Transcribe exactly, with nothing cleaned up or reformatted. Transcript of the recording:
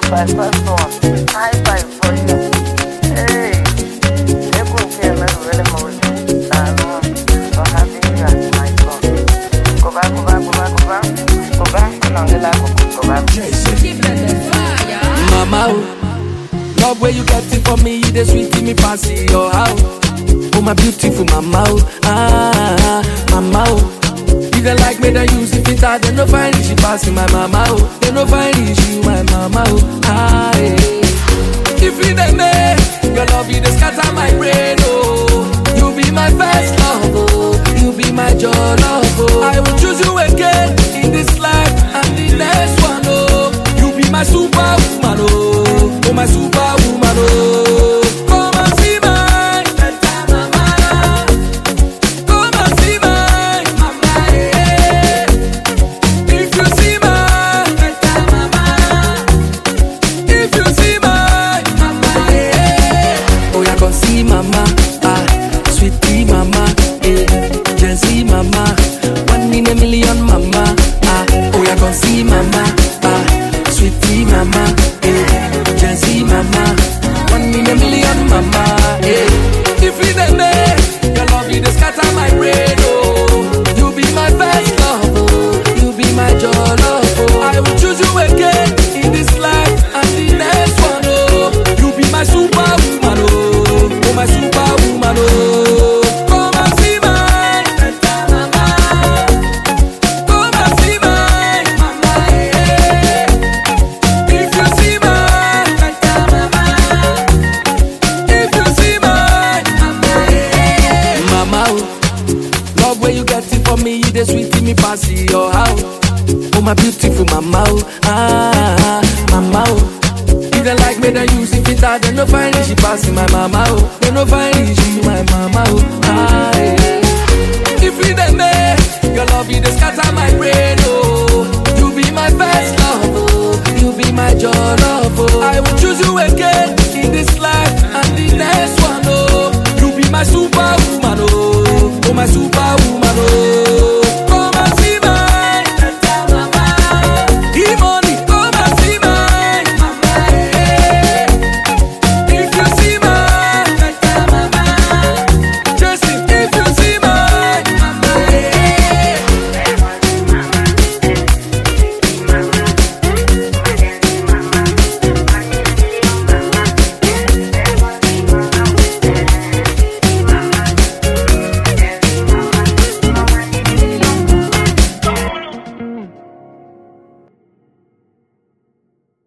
my first one. High five for you. Hey, they could care really more for having you as my son. Go back, go back, go back, go back. Go back, and Angela, go back. Mama, oh, love where you get it for me, you the sweet to me fancy your house. Oh, my beautiful mama, oh, ah, mama, oh. You don't like me, then use it, fit out, then no find it, she passing my mama, oh. Then no find it, she my mama, oh, ah, yeah. If you the me, your love, you the scatter my brain, oh. You be my first love, oh. You be my joy, love, oh. I will choose you again in this life and the next one, oh. You be my superwoman, oh. Oh, my superwoman, oh. Come and see my better mama. Come and see my mama, yeah. If you see my better mama, if you see my mama, yeah. Oh, you can see mama, ah, sweetie mama, eh, Jazzy mama, one in a million mama, ah. Oh, you can see mama, ah, sweetie mama, eh, Jazzy mama, one in a million mama, eh. If you the me, your love you the scatter my brain, oh. You be my best love, oh. You be my joy, love, oh. I will choose you again in this life and the next one, oh. You be my superwoman, oh. Oh, my superwoman, oh. Come and see my better mama. Come and see my mama, yeah. If you see my better mama, if you see my mama, yeah. Mama, oh, love where you get it for me, you the sweet to me fancy your house. Oh, my beautiful mama, oh, ah, mama, oh. You don't like me, then use it, fit out, then no find it, she passing my mama, oh. Then no find it, she my mama, oh, ah, yeah. If you the me, your love, you the scatter my brain, oh.